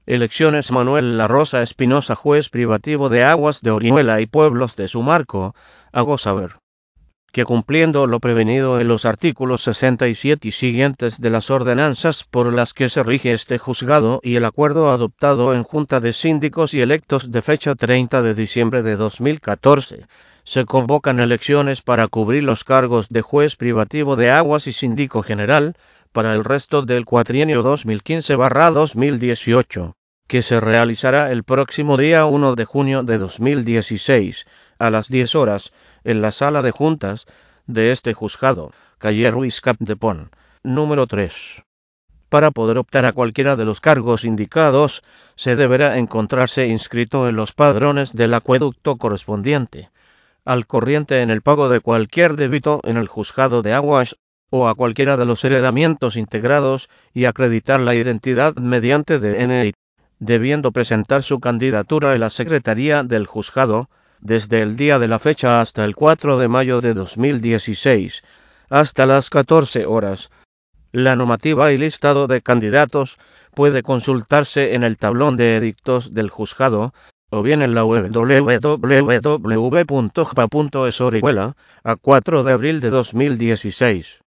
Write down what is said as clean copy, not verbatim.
Elecciones Manuel La Rosa Espinosa, juez privativo de Aguas de Orihuela y Pueblos de Sumarco, hago saber que cumpliendo lo prevenido en los artículos 67 y siguientes de las ordenanzas por las que se rige este juzgado y el acuerdo adoptado en Junta de Síndicos y Electos de fecha 30 de diciembre de 2014, se convocan elecciones para cubrir los cargos de juez privativo de Aguas y síndico general para el resto del cuatrienio 2015-2018, que se realizará el próximo día 1 de junio de 2016, a las 10 horas, en la sala de juntas de este juzgado, calle Ruiz Cap de Pont, número 3. Para poder optar a cualquiera de los cargos indicados, se deberá encontrarse inscrito en los padrones del acueducto correspondiente, al corriente en el pago de cualquier débito en el juzgado de Aguas o a cualquiera de los heredamientos integrados y acreditar la identidad mediante DNI, debiendo presentar su candidatura en la Secretaría del Juzgado desde el día de la fecha hasta el 4 de mayo de 2016, hasta las 14 horas. La normativa y listado de candidatos puede consultarse en el tablón de edictos del juzgado o bien en la web www.jpa.es Orihuela, a 4 de abril de 2016.